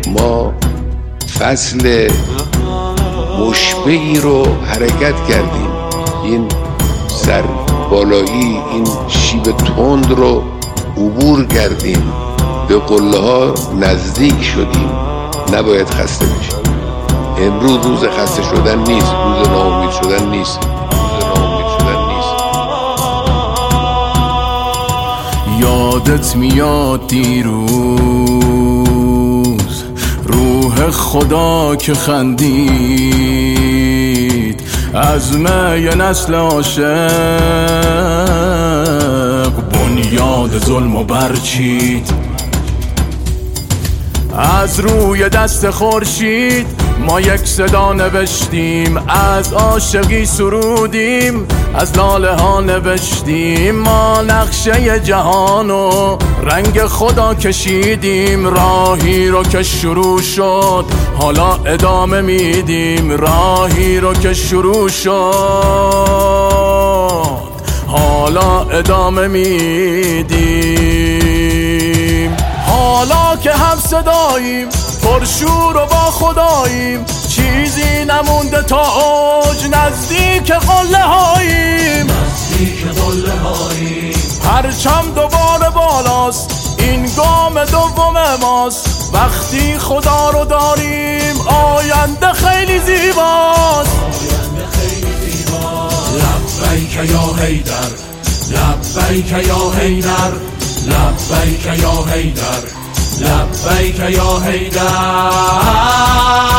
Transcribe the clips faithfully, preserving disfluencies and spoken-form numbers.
ما فصل مشبهی رو حرکت کردیم، این سر بالایی، این شیب تند رو عبور کردیم، به قله ها نزدیک شدیم. نباید خسته بشیم. امروز روز خسته شدن نیست، روز ناامید شدن نیست، روز ناامید شدن نیست. یادت میاد دیروز روح خدا که خندید، عزم یه نسل عاشق بنیاد ظلم و برچید. از روی دست خورشید ما یک صدا نوشتیم، از عاشقی سرودیم، از لاله ها نوشتیم. ما نقشه جهان و رنگ خدا کشیدیم، راهی رو که شروع شد حالا ادامه میدیم، راهی رو که شروع شد حالا ادامه میدیم. حالا که هم صداییم، پرشور و با خداییم، چیزی نمونده تا اوج، نزدیک قله هاییم، نزدیک قله هاییم. پرچم دوباره بالاست، این گام دوم ماست، وقتی خدا رو داریم آینده خیلی زیباست، آینده خیلی زیباست. لبیک یا حیدر، لبیک یا حیدر، لبیک یا حیدر، لبیک یا حیدر.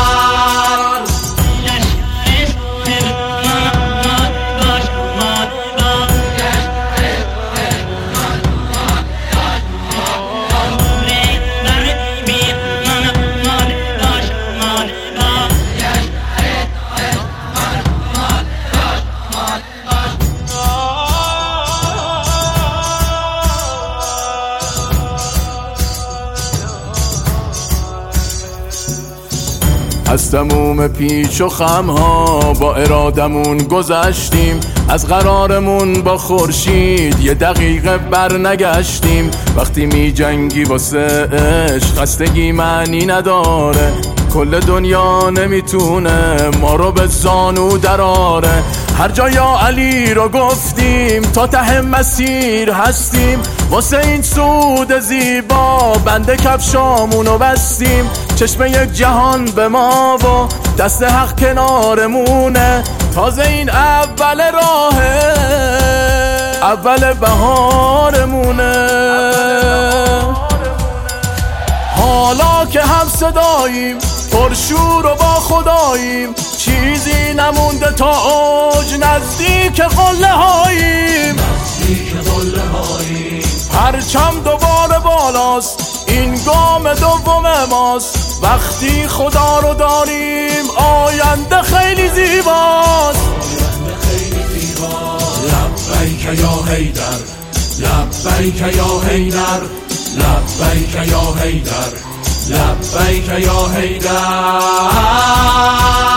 از تموم پیچ و خمها با ارادمون گذشتیم، از قرارمون با خورشید یه دقیقه بر نگشتیم. وقتی می جنگی واسه عشق خستگی معنی نداره، کل دنیا نمیتونه ما رو به زانو دراره. هر جا یا علی رو گفتیم، تا ته مسیر هستیم، واسه این سود زیبا بنده کفشامونو بستیم. چشم یک جهان به ما و دست حق کنارمونه، تازه این اول راهه، اول بهارمونه. حالا که هم صداییم، پرشور و با خداییم، چیزی نمونده تا اوج، نزدیک قله هاییم، نزدیک قله هاییم. پرچم دوباره بالاست، این گام دوم ماست، وقتی خدا رو داریم آینده خیلی زیباست، آینده خیلی زیباست. لبیک یا حیدر، لبیک یا حیدر، لبیک یا حیدر، لبیک یا حیدر.